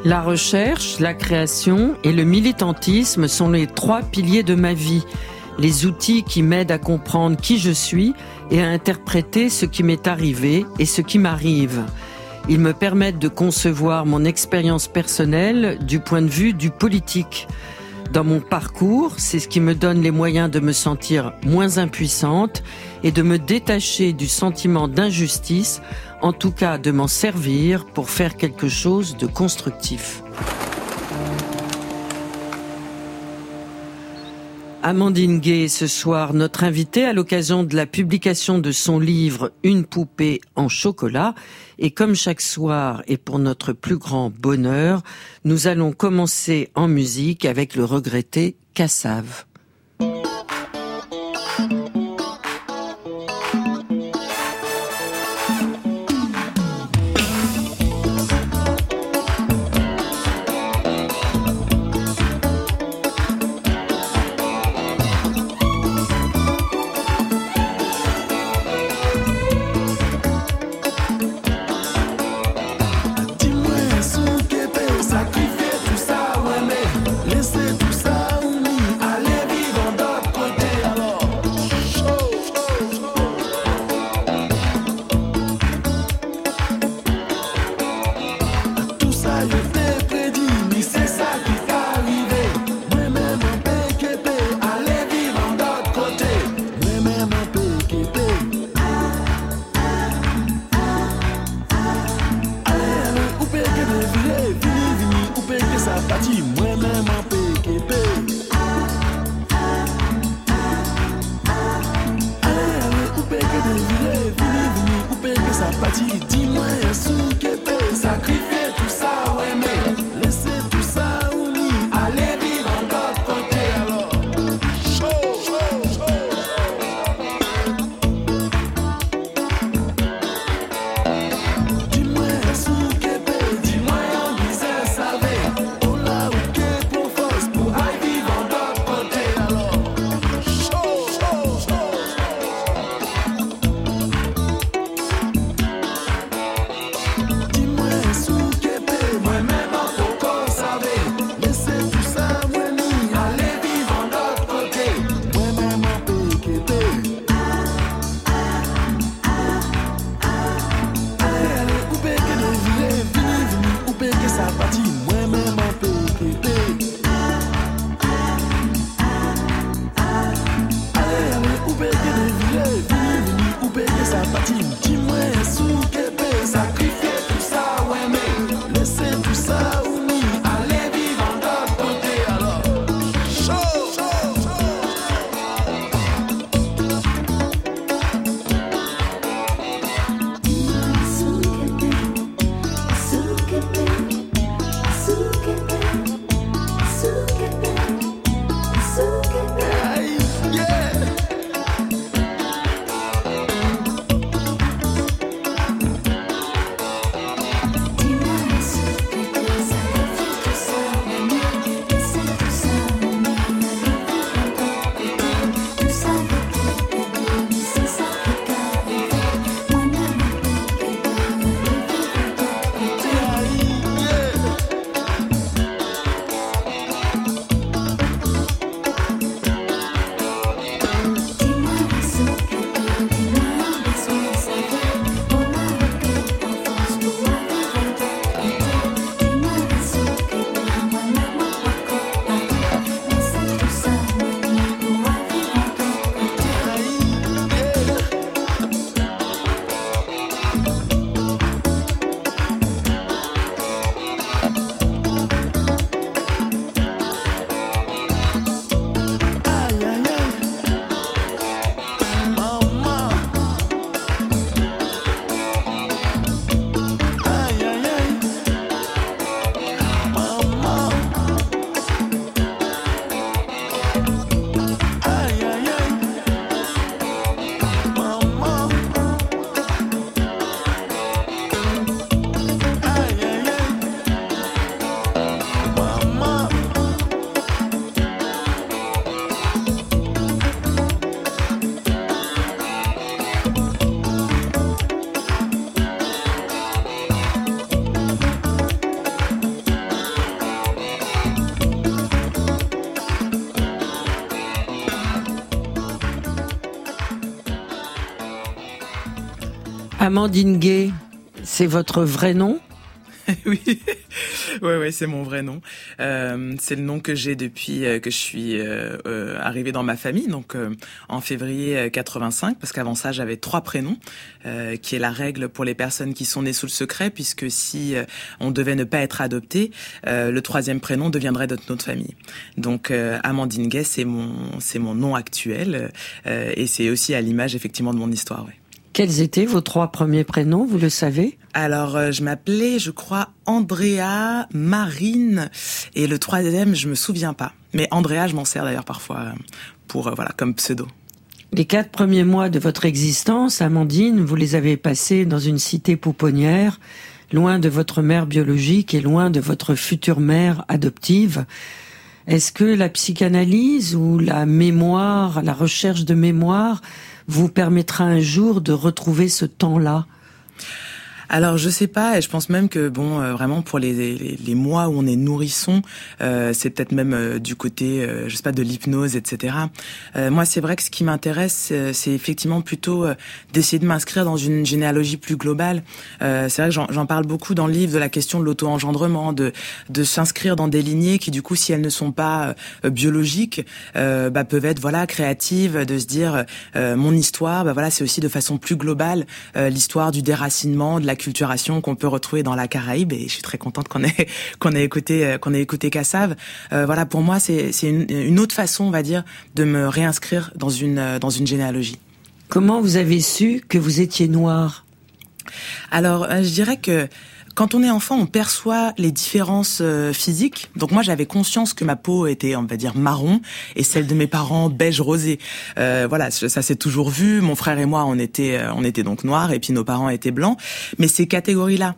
La recherche, la création et le militantisme sont les 3 piliers de ma vie, les outils qui m'aident à comprendre qui je suis et à interpréter ce qui m'est arrivé et ce qui m'arrive. Ils me permettent de concevoir mon expérience personnelle du point de vue du politique. Dans mon parcours, c'est ce qui me donne les moyens de me sentir moins impuissante et de me détacher du sentiment d'injustice, en tout cas de m'en servir pour faire quelque chose de constructif. Amandine Gay, ce soir, notre invitée à l'occasion de la publication de son livre « Une poupée en chocolat ». Et comme chaque soir, et pour notre plus grand bonheur, nous allons commencer en musique avec le regretté Kassav'. Amandine Gay, c'est votre vrai nom ? Oui, ouais, c'est mon vrai nom. C'est le nom que j'ai depuis que je suis arrivée dans ma famille, donc en février 85, parce qu'avant ça j'avais 3 prénoms, qui est la règle pour les personnes qui sont nées sous le secret, puisque si on devait ne pas être adopté, le 3e prénom deviendrait notre nom de famille. Donc Amandine Gay, c'est mon nom actuel, et c'est aussi à l'image effectivement de mon histoire. Ouais. Quels étaient vos 3 premiers prénoms, vous le savez ? Alors, je m'appelais, je crois, Andrea, Marine, et le 3e, je me souviens pas. Mais Andrea, je m'en sers d'ailleurs parfois pour, comme pseudo. Les 4 premiers mois de votre existence, Amandine, vous les avez passés dans une cité pouponnière, loin de votre mère biologique et loin de votre future mère adoptive. Est-ce que la psychanalyse ou la mémoire, la recherche de mémoire, vous permettra un jour de retrouver ce temps-là ? Alors je sais pas, et je pense même que vraiment pour les mois où on est nourrisson, c'est peut-être même du côté je sais pas, de l'hypnose, etc. Moi c'est vrai que ce qui m'intéresse c'est effectivement plutôt d'essayer de m'inscrire dans une généalogie plus globale. C'est vrai que j'en parle beaucoup dans le livre de la question de l'auto-engendrement, de s'inscrire dans des lignées qui du coup si elles ne sont pas biologiques peuvent être créatives, de se dire mon histoire c'est aussi de façon plus globale l'histoire du déracinement, de la culturation qu'on peut retrouver dans la Caraïbe, et je suis très contente qu'on ait écouté Kassav. Pour moi c'est une autre façon, on va dire, de me réinscrire dans une généalogie. Comment vous avez su que vous étiez noire ? Alors je dirais que quand on est enfant, on perçoit les différences physiques. Donc moi, j'avais conscience que ma peau était, on va dire, marron, et celle de mes parents beige rosé. Ça s'est toujours vu. Mon frère et moi, on était donc noirs, et puis nos parents étaient blancs. Mais ces catégories-là,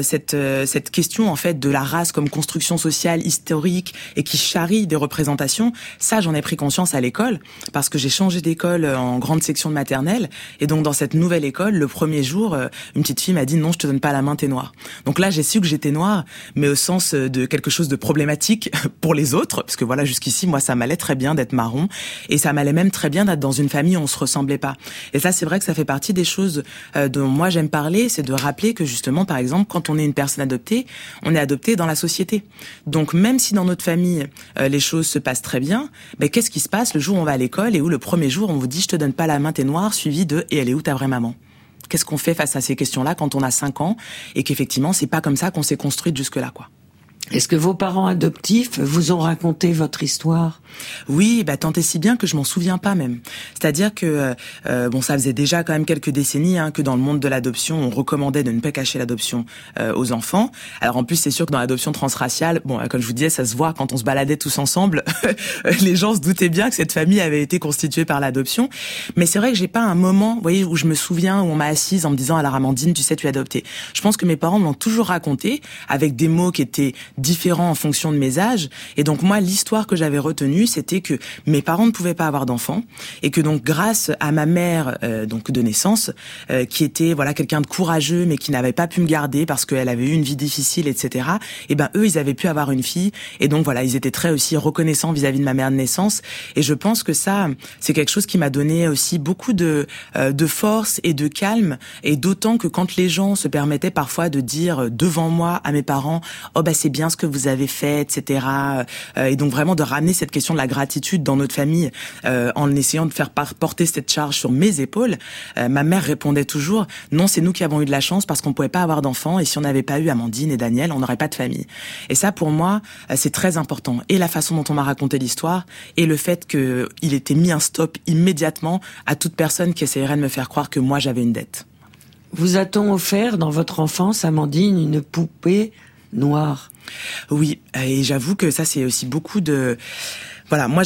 cette question en fait de la race comme construction sociale historique et qui charrie des représentations, ça, j'en ai pris conscience à l'école parce que j'ai changé d'école en grande section de maternelle. Et donc dans cette nouvelle école, le premier jour, une petite fille m'a dit non, je te donne pas la main, t'es noire. Donc là, j'ai su que j'étais noire, mais au sens de quelque chose de problématique pour les autres, parce que jusqu'ici, moi, ça m'allait très bien d'être marron, et ça m'allait même très bien d'être dans une famille où on se ressemblait pas. Et ça, c'est vrai que ça fait partie des choses dont moi j'aime parler, c'est de rappeler que justement, par exemple, quand on est une personne adoptée, on est adopté dans la société. Donc même si dans notre famille, les choses se passent très bien, qu'est-ce qui se passe le jour où on va à l'école et où le premier jour, on vous dit « je te donne pas la main, t'es noire », suivi de « et elle est où ta vraie maman ?» Qu'est-ce qu'on fait face à ces questions-là quand on a 5 ans et qu'effectivement, c'est pas comme ça qu'on s'est construite jusque-là, quoi. Est-ce que vos parents adoptifs vous ont raconté votre histoire ? Oui, tant et si bien que je m'en souviens pas même. C'est-à-dire que ça faisait déjà quand même quelques décennies que dans le monde de l'adoption, on recommandait de ne pas cacher l'adoption aux enfants. Alors en plus, c'est sûr que dans l'adoption transraciale, comme je vous disais, ça se voit quand on se baladait tous ensemble, les gens se doutaient bien que cette famille avait été constituée par l'adoption. Mais c'est vrai que j'ai pas un moment, vous voyez, où je me souviens où on m'a assise en me disant alors Amandine, tu sais, tu es adoptée. Je pense que mes parents me l'ont toujours raconté avec des mots qui étaient différents en fonction de mes âges. Et donc moi, l'histoire que j'avais retenue, c'était que mes parents ne pouvaient pas avoir d'enfants et que donc grâce à ma mère donc de naissance, qui était quelqu'un de courageux mais qui n'avait pas pu me garder parce qu'elle avait eu une vie difficile, etc. Et eux, ils avaient pu avoir une fille et donc ils étaient très aussi reconnaissants vis-à-vis de ma mère de naissance. Et je pense que ça, c'est quelque chose qui m'a donné aussi beaucoup de force et de calme. Et d'autant que quand les gens se permettaient parfois de dire devant moi à mes parents, c'est bien ce que vous avez fait, etc. Et donc vraiment de ramener cette question de la gratitude dans notre famille en essayant de faire porter cette charge sur mes épaules. Ma mère répondait toujours non, c'est nous qui avons eu de la chance parce qu'on pouvait pas avoir d'enfants et si on n'avait pas eu Amandine et Daniel, on n'aurait pas de famille. Et ça pour moi, c'est très important. Et la façon dont on m'a raconté l'histoire et le fait qu'il était mis un stop immédiatement à toute personne qui essayerait de me faire croire que moi j'avais une dette. Vous a-t-on offert dans votre enfance, Amandine, une poupée noire ? Oui, et j'avoue que ça c'est aussi beaucoup de... Moi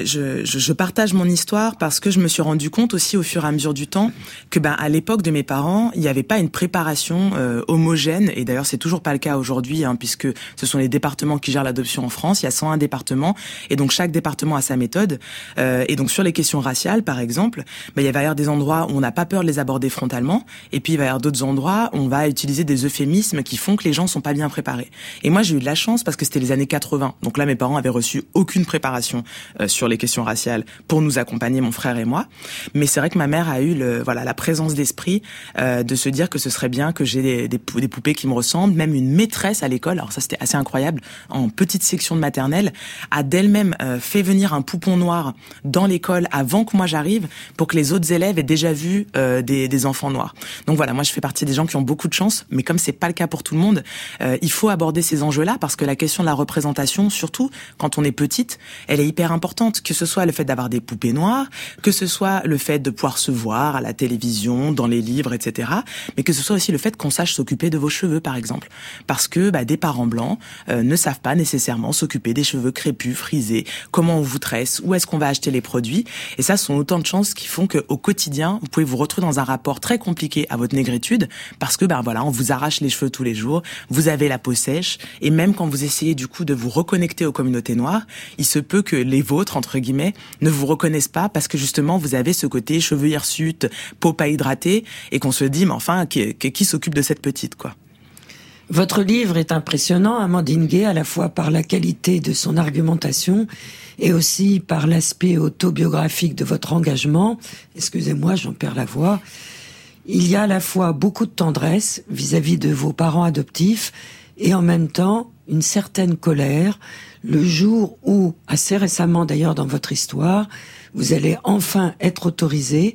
je partage mon histoire parce que je me suis rendu compte aussi au fur et à mesure du temps que à l'époque de mes parents, il n'y avait pas une préparation homogène, et d'ailleurs c'est toujours pas le cas aujourd'hui puisque ce sont les départements qui gèrent l'adoption en France, il y a 101 départements et donc chaque département a sa méthode et donc sur les questions raciales par exemple, il va y avoir des endroits où on n'a pas peur de les aborder frontalement et puis il va y avoir d'autres endroits où on va utiliser des euphémismes qui font que les gens sont pas bien préparés. Et moi j'ai eu de la chance parce que c'était les années 80, donc là mes parents avaient reçu aucune préparation représentation sur les questions raciales pour nous accompagner, mon frère et moi. Mais c'est vrai que ma mère a eu la présence d'esprit de se dire que ce serait bien que j'ai des poupées qui me ressemblent. Même une maîtresse à l'école, alors ça c'était assez incroyable, en petite section de maternelle, a d'elle-même fait venir un poupon noir dans l'école avant que moi j'arrive pour que les autres élèves aient déjà vu des enfants noirs. Donc voilà, moi je fais partie des gens qui ont beaucoup de chance, mais comme c'est pas le cas pour tout le monde, il faut aborder ces enjeux-là parce que la question de la représentation, surtout quand on est petite, elle est hyper importante, que ce soit le fait d'avoir des poupées noires, que ce soit le fait de pouvoir se voir à la télévision, dans les livres, etc. Mais que ce soit aussi le fait qu'on sache s'occuper de vos cheveux, par exemple. Parce que des parents blancs ne savent pas nécessairement s'occuper des cheveux crépus, frisés, comment on vous tresse, où est-ce qu'on va acheter les produits. Et ça, ce sont autant de chances qui font qu'au quotidien, vous pouvez vous retrouver dans un rapport très compliqué à votre négritude parce que, on vous arrache les cheveux tous les jours, vous avez la peau sèche, et même quand vous essayez du coup de vous reconnecter aux communautés noires, il se peut que les vôtres, entre guillemets, ne vous reconnaissent pas parce que justement vous avez ce côté cheveux hirsutes, peau pas hydratée, et qu'on se dit, mais enfin, qui s'occupe de cette petite, quoi. Votre livre est impressionnant, Amandine Gay, à la fois par la qualité de son argumentation et aussi par l'aspect autobiographique de votre engagement. Excusez-moi, j'en perds la voix. Il y a à la fois beaucoup de tendresse vis-à-vis de vos parents adoptifs et en même temps une certaine colère le jour où, assez récemment d'ailleurs dans votre histoire, vous allez enfin être autorisé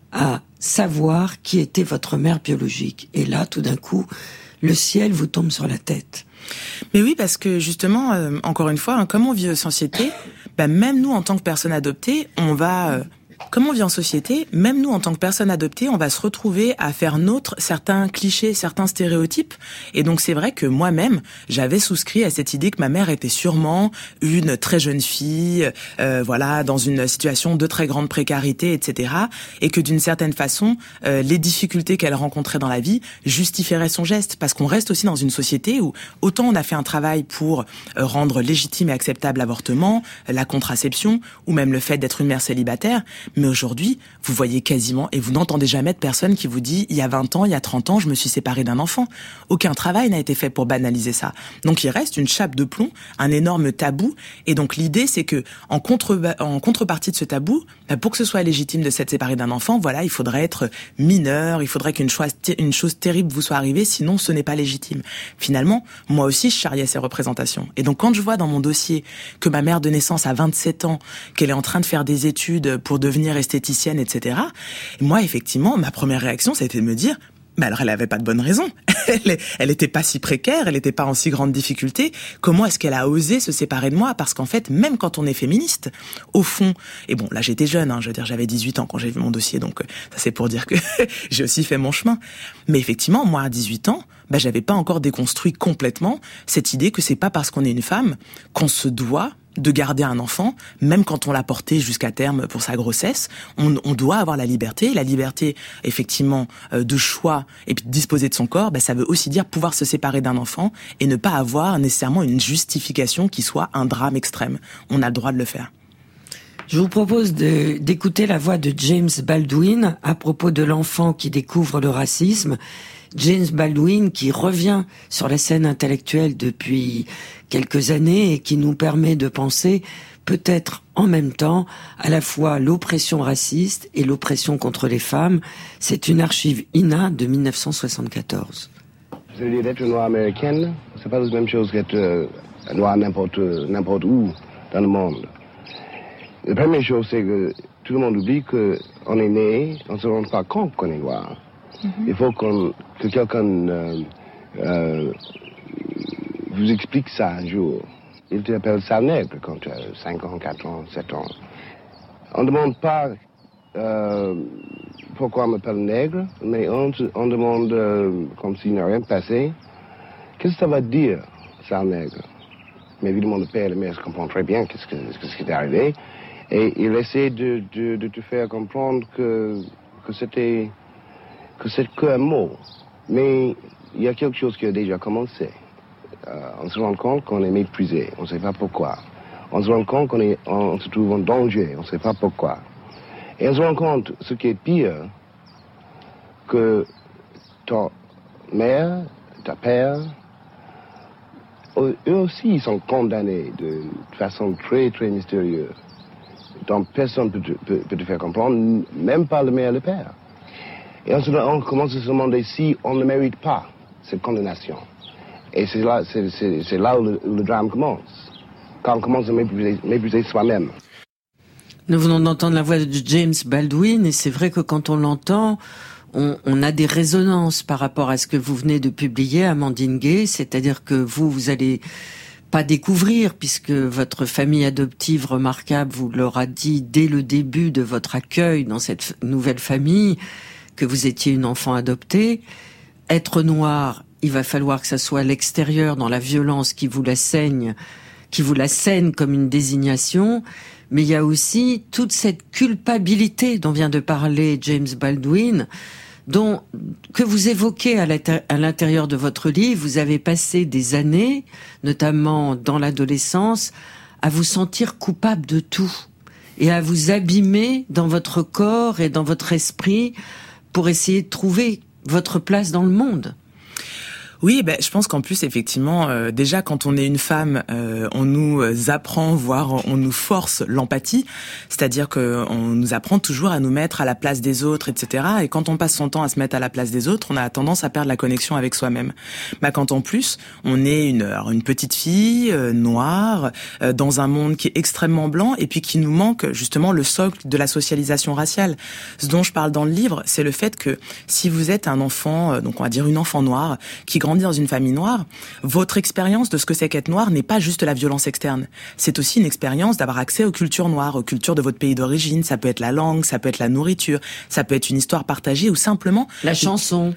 à savoir qui était votre mère biologique. Et là, tout d'un coup, le ciel vous tombe sur la tête. Mais oui, parce que justement, encore une fois, comme on vit en société, même nous, en tant que personnes adoptées, comme on vit en société, même nous, en tant que personnes adoptées, on va se retrouver à faire nôtre certains clichés, certains stéréotypes. Et donc, c'est vrai que moi-même, j'avais souscrit à cette idée que ma mère était sûrement une très jeune fille, dans une situation de très grande précarité, etc. Et que d'une certaine façon, les difficultés qu'elle rencontrait dans la vie justifieraient son geste. Parce qu'on reste aussi dans une société où autant on a fait un travail pour rendre légitime et acceptable l'avortement, la contraception, ou même le fait d'être une mère célibataire. Mais aujourd'hui, vous voyez quasiment, et vous n'entendez jamais de personne qui vous dit « il y a 20 ans, il y a 30 ans, je me suis séparée d'un enfant ». Aucun travail n'a été fait pour banaliser ça. Donc il reste une chape de plomb, un énorme tabou. Et donc l'idée, c'est que en contrepartie de ce tabou, pour que ce soit légitime de s'être séparé d'un enfant, il faudrait être mineur, il faudrait qu'une chose terrible vous soit arrivée, sinon ce n'est pas légitime. Finalement, moi aussi, je charriais ces représentations. Et donc quand je vois dans mon dossier que ma mère de naissance a 27 ans, qu'elle est en train de faire des études pour devenir esthéticienne, etc. Et moi, effectivement, ma première réaction, ça a été de me dire, mais alors elle avait pas de bonne raison. Elle était pas si précaire, elle était pas en si grande difficulté. Comment est-ce qu'elle a osé se séparer de moi? Parce qu'en fait, même quand on est féministe, au fond, et bon, là j'étais jeune, j'avais 18 ans quand j'ai vu mon dossier, donc ça c'est pour dire que j'ai aussi fait mon chemin. Mais effectivement, moi à 18 ans, j'avais pas encore déconstruit complètement cette idée que c'est pas parce qu'on est une femme qu'on se doit de garder un enfant, même quand on l'a porté jusqu'à terme pour sa grossesse. On doit avoir la liberté effectivement de choix et puis de disposer de son corps. Ça veut aussi dire pouvoir se séparer d'un enfant et ne pas avoir nécessairement une justification qui soit un drame extrême. On a le droit de le faire. Je vous propose d'écouter la voix de James Baldwin à propos de l'enfant qui découvre le racisme. James Baldwin qui revient sur la scène intellectuelle depuis quelques années et qui nous permet de penser peut-être en même temps à la fois l'oppression raciste et l'oppression contre les femmes. C'est une archive INA de 1974. Vous allez dire d'être noire américaine, c'est pas la même chose qu'être noire n'importe où dans le monde. La première chose, c'est que tout le monde oublie qu'on est né, on ne se rend pas compte qu'on est noir. Il faut que quelqu'un vous explique ça un jour. Il t'appelle ça nègre quand tu as 5 ans, 4 ans, 7 ans. On ne demande pas pourquoi on m'appelle nègre, mais on demande, comme s'il n'y a rien passé, qu'est-ce que ça va dire, ça nègre? Mais évidemment, le père et la mère comprennent très bien ce qui est arrivé. Et il essaie de te faire comprendre que c'est qu'un mot. Mais il y a quelque chose qui a déjà commencé. On se rend compte qu'on est méprisé, on ne sait pas pourquoi. On se rend compte qu'on se trouve en danger, on ne sait pas pourquoi. Et on se rend compte, ce qui est pire, que ta mère, ta père, eux aussi, ils sont condamnés de façon très, très mystérieuse. Donc personne ne peut te faire comprendre, même pas le mère et le père. Et ensuite, on commence à se demander si on ne mérite pas cette condamnation. Et c'est là où le drame commence. Quand on commence à mépriser soi-même. Nous venons d'entendre la voix de James Baldwin, et c'est vrai que quand on l'entend, on a des résonances par rapport à ce que vous venez de publier, Amandine Gay, c'est-à-dire que vous allez pas découvrir, puisque votre famille adoptive remarquable vous l'aura dit dès le début de votre accueil dans cette nouvelle famille, que vous étiez une enfant adoptée. Être noir, il va falloir que ça soit à l'extérieur, dans la violence qui vous la scène comme une désignation, mais il y a aussi toute cette culpabilité dont vient de parler James Baldwin, que vous évoquez à l'intérieur de votre livre. Vous avez passé des années, notamment dans l'adolescence, à vous sentir coupable de tout et à vous abîmer dans votre corps et dans votre esprit pour essayer de trouver votre place dans le monde. Oui, je pense qu'en plus, effectivement, déjà quand on est une femme, on nous apprend, voire on nous force l'empathie, c'est-à-dire que on nous apprend toujours à nous mettre à la place des autres, etc. Et quand on passe son temps à se mettre à la place des autres, on a tendance à perdre la connexion avec soi-même. Quand en plus, on est une petite fille noire dans un monde qui est extrêmement blanc et puis qui nous manque justement le socle de la socialisation raciale. Ce dont je parle dans le livre, c'est le fait que si vous êtes un enfant, donc on va dire une enfant noire qui grandit dans une famille noire, votre expérience de ce que c'est qu'être noir n'est pas juste la violence externe. C'est aussi une expérience d'avoir accès aux cultures noires, aux cultures de votre pays d'origine. Ça peut être la langue, ça peut être la nourriture, ça peut être une histoire partagée ou simplement la chanson,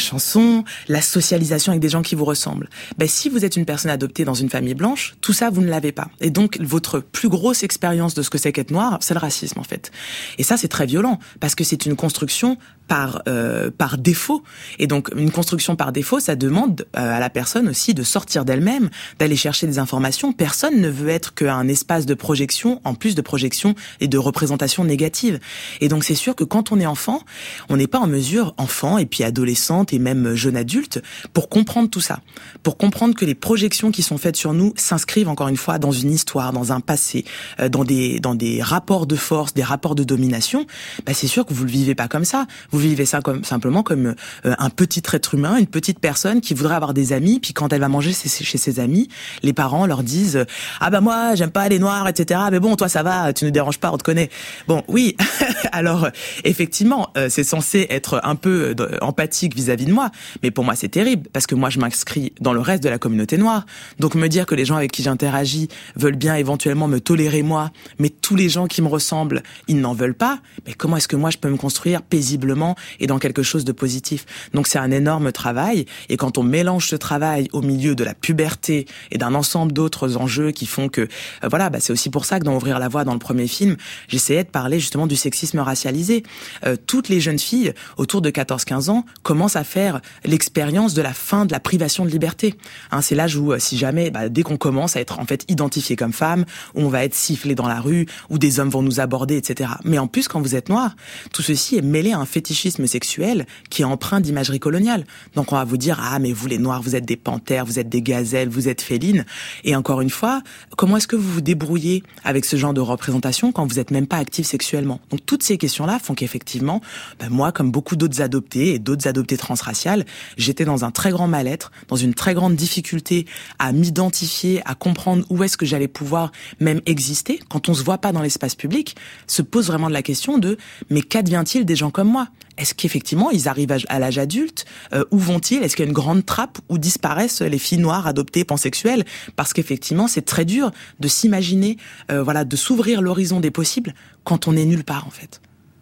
la socialisation avec des gens qui vous ressemblent. Si vous êtes une personne adoptée dans une famille blanche, tout ça vous ne l'avez pas. Et donc votre plus grosse expérience de ce que c'est qu'être noir, c'est le racisme en fait. Et ça c'est très violent parce que c'est une construction par défaut. Et donc une construction par défaut, ça demande à la personne aussi de sortir d'elle-même, d'aller chercher des informations. Personne ne veut être qu'un espace de projection, en plus de projection et de représentation négative. Et donc c'est sûr que quand on est enfant, on n'est pas en mesure, enfant et puis adolescente et même jeune adulte, pour comprendre tout ça, pour comprendre que les projections qui sont faites sur nous s'inscrivent encore une fois dans une histoire, dans un passé, dans des rapports de force, des rapports de domination. C'est sûr que vous le vivez pas comme ça. Vous vivez ça simplement comme un petit être humain, une petite personne qui voudrait avoir des amis, puis quand elle va manger chez ses amis, les parents leur disent moi j'aime pas les noirs, etc. Mais bon, toi ça va, tu ne déranges pas, on te connaît. Bon, oui. Alors effectivement, c'est censé être un peu empathique vis-à-vis de moi, mais pour moi c'est terrible parce que moi je m'inscris dans le reste de la communauté noire. Donc me dire que les gens avec qui j'interagis veulent bien éventuellement me tolérer moi, mais tous les gens qui me ressemblent, ils n'en veulent pas. Mais comment est-ce que moi je peux me construire paisiblement et dans quelque chose de positif? Donc c'est un énorme travail, et quand on mélange ce travail au milieu de la puberté et d'un ensemble d'autres enjeux qui font que c'est aussi pour ça que dans Ouvrir la voie, dans le premier film, j'essayais de parler justement du sexisme racialisé. Toutes les jeunes filles autour de 14-15 ans commencent à faire l'expérience de la fin de la privation de liberté. C'est l'âge où si jamais dès qu'on commence à être en fait identifié comme femme, où on va être sifflé dans la rue, où des hommes vont nous aborder, etc. Mais en plus, quand vous êtes noir, tout ceci est mêlé à un fétichisme sexuel qui est empreint d'imagerie coloniale. Donc on va vous dire mais vous les noirs, vous êtes des panthères, vous êtes des gazelles, vous êtes félines. Et encore une fois, comment est-ce que vous vous débrouillez avec ce genre de représentation quand vous n'êtes même pas actif sexuellement? Donc toutes ces questions-là font qu'effectivement, moi, comme beaucoup d'autres adoptés et d'autres adoptés transraciales, j'étais dans un très grand mal-être, dans une très grande difficulté à m'identifier, à comprendre où est-ce que j'allais pouvoir même exister. Quand on se voit pas dans l'espace public, se pose vraiment la question de mais qu'advient-il des gens comme moi? Est-ce qu'effectivement ils arrivent à l'âge adulte? Où vont-ils? Est-ce qu'il y a une grande trappe où disparaissent les filles noires adoptées pansexuelles? Parce qu'effectivement c'est très dur de s'imaginer, de s'ouvrir l'horizon des possibles quand on est nulle part en fait.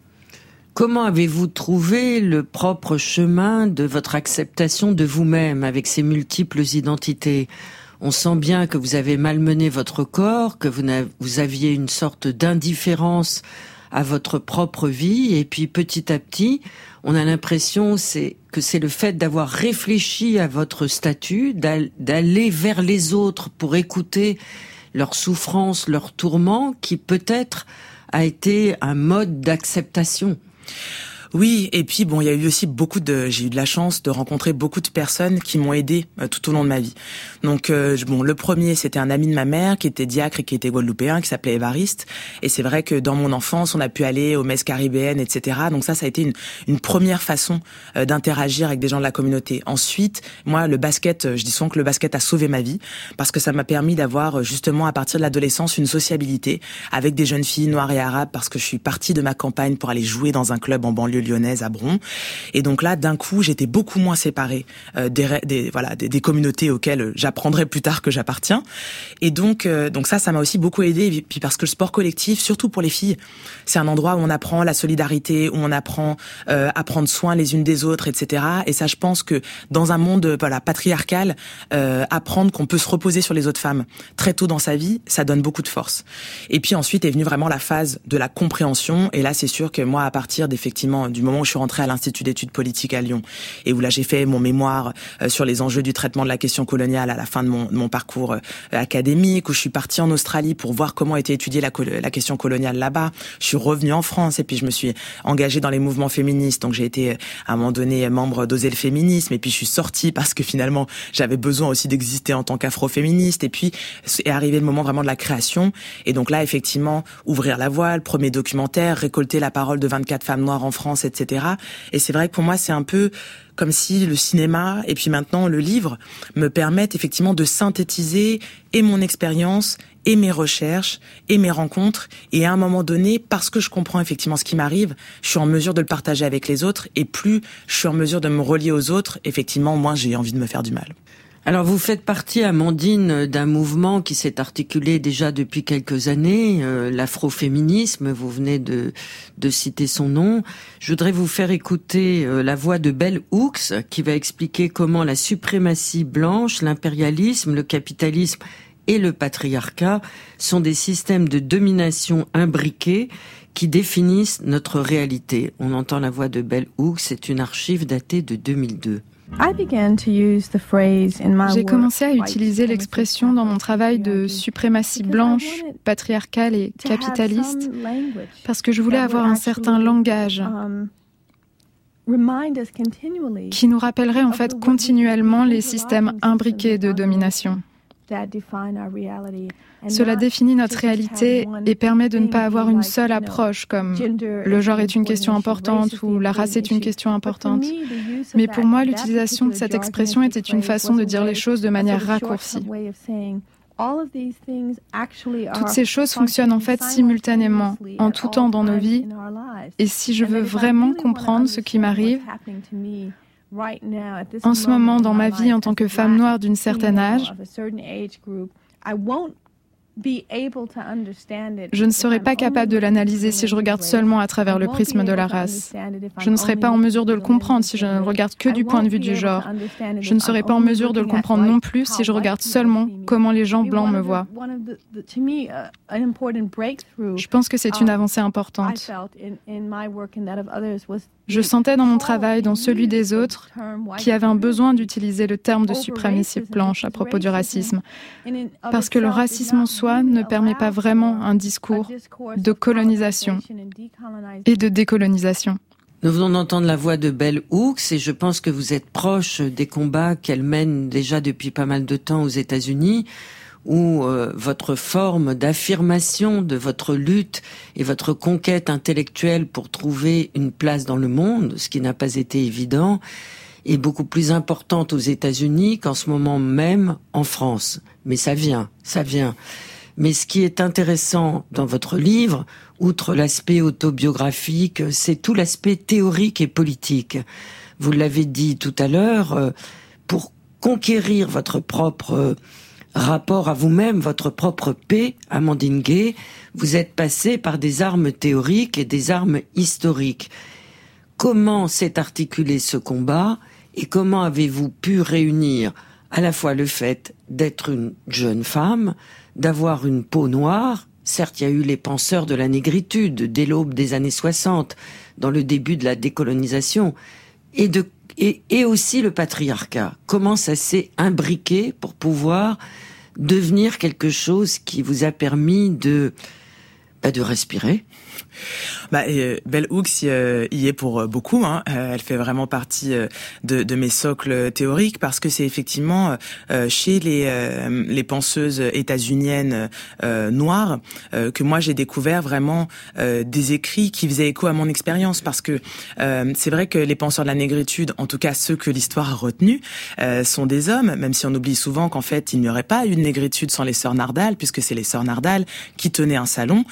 Comment avez-vous trouvé le propre chemin de votre acceptation de vous-même avec ces multiples identités? On sent bien que vous avez malmené votre corps, que vous aviez une sorte d'indifférence à votre propre vie, et puis petit à petit, on a l'impression que c'est le fait d'avoir réfléchi à votre statut, d'aller vers les autres pour écouter leurs souffrances, leurs tourments, qui peut-être a été un mode d'acceptation. Oui, et puis bon, il y a eu aussi j'ai eu de la chance de rencontrer beaucoup de personnes qui m'ont aidé tout au long de ma vie. Donc le premier, c'était un ami de ma mère qui était diacre et qui était guadeloupéen, qui s'appelait Évariste. Et c'est vrai que dans mon enfance, on a pu aller aux messes caribéennes, etc. Donc ça a été une première façon d'interagir avec des gens de la communauté. Ensuite, moi, le basket, je dis souvent que le basket a sauvé ma vie parce que ça m'a permis d'avoir justement à partir de l'adolescence une sociabilité avec des jeunes filles noires et arabes parce que je suis partie de ma campagne pour aller jouer dans un club en banlieue lyonnaise à Bron. Et donc là, d'un coup, j'étais beaucoup moins séparée des communautés auxquelles j'apprendrai plus tard que j'appartiens. Et donc ça m'a aussi beaucoup aidé. Et puis parce que le sport collectif, surtout pour les filles, c'est un endroit où on apprend la solidarité, où on apprend à prendre soin les unes des autres, etc. Et ça, je pense que dans un monde patriarcal, apprendre qu'on peut se reposer sur les autres femmes très tôt dans sa vie, ça donne beaucoup de force. Et puis ensuite est venue vraiment la phase de la compréhension. Et là, c'est sûr que moi, à partir d'effectivement du moment où je suis rentrée à l'Institut d'études politiques à Lyon et où là j'ai fait mon mémoire sur les enjeux du traitement de la question coloniale à la fin de mon parcours académique, où je suis partie en Australie pour voir comment était étudiée la question coloniale là-bas. Je suis revenue en France et puis je me suis engagée dans les mouvements féministes. Donc j'ai été à un moment donné membre d'Oser le féminisme et puis je suis sortie parce que finalement j'avais besoin aussi d'exister en tant qu'afroféministe. Et puis est arrivé le moment vraiment de la création. Et donc là, effectivement, ouvrir la voie, le premier documentaire, récolter la parole de 24 femmes noires en France, etc. Et c'est vrai que pour moi, c'est un peu comme si le cinéma et puis maintenant le livre me permettent effectivement de synthétiser et mon expérience et mes recherches et mes rencontres. Et à un moment donné, parce que je comprends effectivement ce qui m'arrive, je suis en mesure de le partager avec les autres. Et plus je suis en mesure de me relier aux autres, effectivement, moins j'ai envie de me faire du mal. Alors vous faites partie, Amandine, d'un mouvement qui s'est articulé déjà depuis quelques années, l'afroféminisme, vous venez de citer son nom. Je voudrais vous faire écouter la voix de Bell Hooks qui va expliquer comment la suprématie blanche, l'impérialisme, le capitalisme et le patriarcat sont des systèmes de domination imbriqués qui définissent notre réalité. On entend la voix de Bell Hooks, c'est une archive datée de 2002. J'ai commencé à utiliser l'expression dans mon travail de suprématie blanche, patriarcale et capitaliste parce que je voulais avoir un certain langage qui nous rappellerait en fait continuellement les systèmes imbriqués de domination. Cela définit notre réalité et permet de ne pas avoir une seule approche comme le genre est une question importante ou la race est une question importante. Mais pour moi, l'utilisation de cette expression était une façon de dire les choses de manière raccourcie. Toutes ces choses fonctionnent en fait simultanément, en tout temps dans nos vies. Et si je veux vraiment comprendre ce qui m'arrive, en ce moment dans ma vie en tant que femme noire d'un certain âge, je ne serai pas capable de l'analyser si je regarde seulement à travers le prisme de la race. Je ne serai pas en mesure de le comprendre si je ne le regarde que du point de vue du genre. Je ne serai pas en mesure de le comprendre non plus si je regarde seulement comment les gens blancs me voient. Je pense que c'est une avancée importante. Je sentais dans mon travail, dans celui des autres, qu'il y avait un besoin d'utiliser le terme de suprématie blanche à propos du racisme, parce que le racisme en soi ne permet pas vraiment un discours de colonisation et de décolonisation. Nous venons d'entendre la voix de Bell Hooks et je pense que vous êtes proche des combats qu'elle mène déjà depuis pas mal de temps aux États-Unis, où votre forme d'affirmation de votre lutte et votre conquête intellectuelle pour trouver une place dans le monde, ce qui n'a pas été évident, est beaucoup plus importante aux États-Unis qu'en ce moment même en France. Mais ça vient. Mais ce qui est intéressant dans votre livre, outre l'aspect autobiographique, c'est tout l'aspect théorique et politique. Vous l'avez dit tout à l'heure, pour conquérir votre propre rapport à vous-même, votre propre paix, Amandine Gay, vous êtes passée par des armes théoriques et des armes historiques. Comment s'est articulé ce combat et comment avez-vous pu réunir à la fois le fait d'être une jeune femme, d'avoir une peau noire, certes il y a eu les penseurs de la négritude dès l'aube des années 60, dans le début de la décolonisation, et aussi le patriarcat. Comment ça s'est imbriqué pour pouvoir devenir quelque chose qui vous a permis de De respirer. Bell Hooks y est pour beaucoup. Elle fait vraiment partie de mes socles théoriques parce que c'est effectivement chez les penseuses états-uniennes noires que moi j'ai découvert vraiment des écrits qui faisaient écho à mon expérience, parce que c'est vrai que les penseurs de la négritude, en tout cas ceux que l'histoire a retenus, sont des hommes, même si on oublie souvent qu'en fait il n'y aurait pas eu de négritude sans les sœurs Nardal, puisque c'est les sœurs Nardal qui tenaient un salon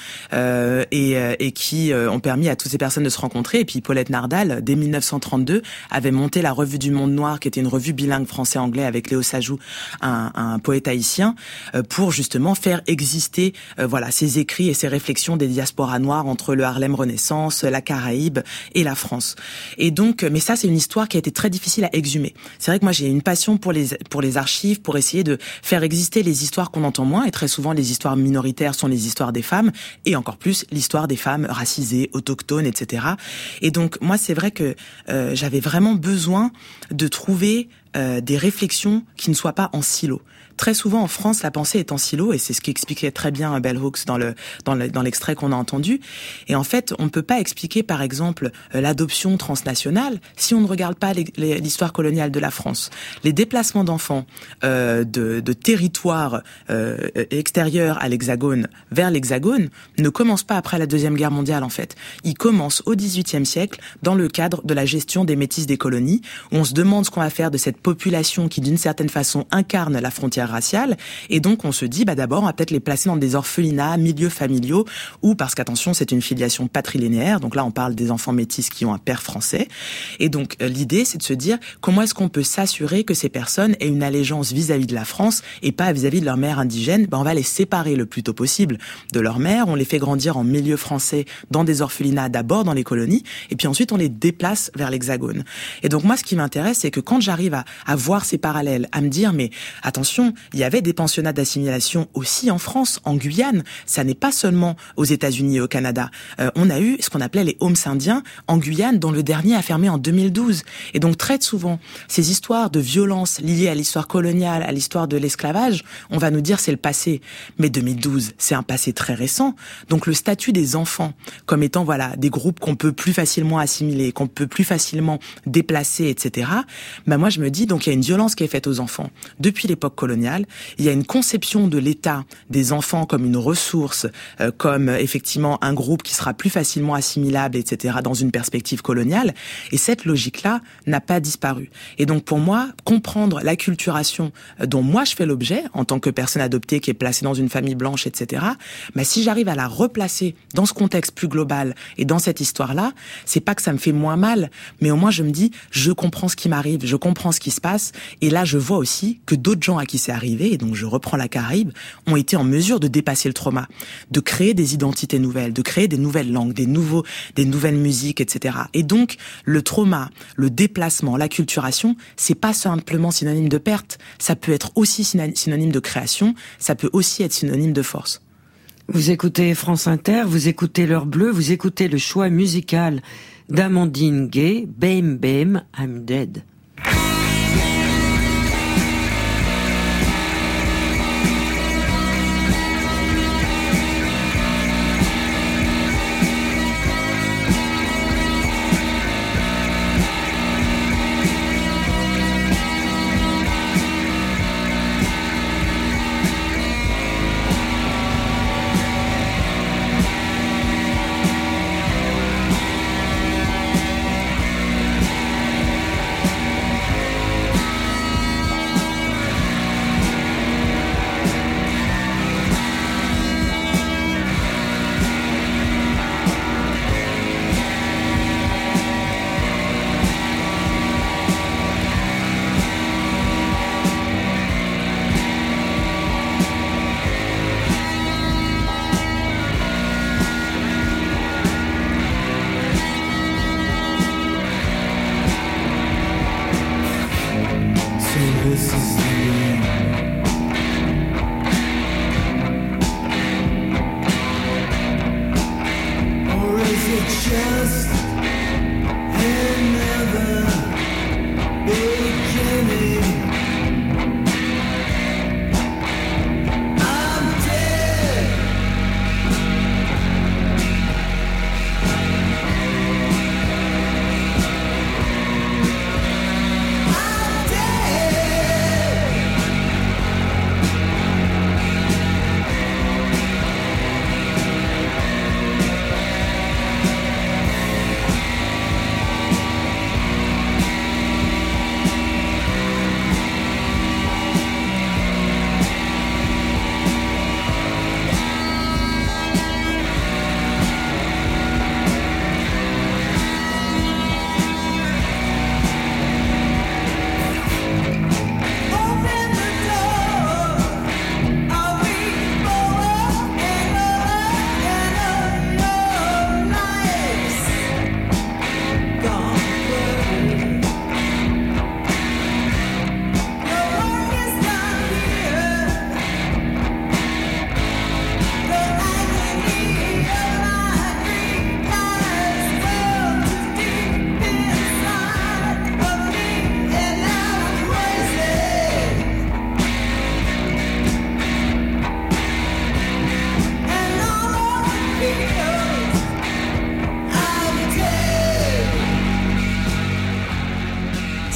et qui ont permis à toutes ces personnes de se rencontrer. Et puis Paulette Nardal, dès 1932, avait monté la Revue du Monde Noir, qui était une revue bilingue français-anglais avec Léo Sajou, un poète haïtien, pour justement faire exister ces écrits et ces réflexions des diasporas noires entre le Harlem Renaissance, la Caraïbe et la France. Et donc, mais ça c'est une histoire qui a été très difficile à exhumer. C'est vrai que moi j'ai une passion pour les archives, pour essayer de faire exister les histoires qu'on entend moins, et très souvent les histoires minoritaires sont les histoires des femmes, et encore plus l'histoire des femmes racisées, autochtones, etc. Et donc moi c'est vrai que j'avais vraiment besoin de trouver des réflexions qui ne soient pas en silo. Très souvent en France, la pensée est en silo, et c'est ce qu'expliquait très bien Bell Hooks dans l'extrait qu'on a entendu. Et en fait, on ne peut pas expliquer, par exemple, l'adoption transnationale si on ne regarde pas l'histoire coloniale de la France. Les déplacements d'enfants de territoires extérieurs à l'Hexagone vers l'Hexagone ne commencent pas après la Deuxième Guerre mondiale, en fait. Ils commencent au XVIIIe siècle dans le cadre de la gestion des métis des colonies, où on se demande ce qu'on va faire de cette population qui, d'une certaine façon, incarne la frontière raciale, et donc on se dit d'abord on va peut-être les placer dans des orphelinats, milieux familiaux, ou parce qu'attention c'est une filiation patrilinéaire, donc là on parle des enfants métis qui ont un père français, et donc l'idée c'est de se dire comment est-ce qu'on peut s'assurer que ces personnes aient une allégeance vis-à-vis de la France et pas vis-à-vis de leur mère indigène. On va les séparer le plus tôt possible de leur mère, on les fait grandir en milieu français dans des orphelinats, d'abord dans les colonies, et puis ensuite on les déplace vers l'Hexagone. Et donc moi ce qui m'intéresse, c'est que quand j'arrive à voir ces parallèles, à me dire mais attention, il y avait des pensionnats d'assimilation aussi en France, en Guyane. Ça n'est pas seulement aux États-Unis et au Canada. On a eu ce qu'on appelait les homes indiens en Guyane, dont le dernier a fermé en 2012. Et donc très souvent, ces histoires de violence liées à l'histoire coloniale, à l'histoire de l'esclavage, on va nous dire c'est le passé. Mais 2012, c'est un passé très récent. Donc le statut des enfants comme étant des groupes qu'on peut plus facilement assimiler, qu'on peut plus facilement déplacer, etc. Moi je me dis donc il y a une violence qui est faite aux enfants depuis l'époque coloniale. Il y a une conception de l'État des enfants comme une ressource, comme effectivement un groupe qui sera plus facilement assimilable, etc. dans une perspective coloniale. Et cette logique-là n'a pas disparu. Et donc pour moi, comprendre l'acculturation dont moi je fais l'objet en tant que personne adoptée qui est placée dans une famille blanche, etc. Si j'arrive à la replacer dans ce contexte plus global et dans cette histoire-là, c'est pas que ça me fait moins mal, mais au moins je me dis, je comprends ce qui m'arrive, je comprends ce qui se passe, et là je vois aussi que d'autres gens à qui c'est arrivé, et donc je reprends la Caraïbe, ont été en mesure de dépasser le trauma, de créer des identités nouvelles, de créer des nouvelles langues, des nouvelles musiques, etc. Et donc, le trauma, le déplacement, l'acculturation, c'est pas simplement synonyme de perte, ça peut être aussi synonyme de création, ça peut aussi être synonyme de force. Vous écoutez France Inter, vous écoutez L'Heure Bleue, vous écoutez le choix musical d'Amandine Gay, Bam Bam, I'm Dead.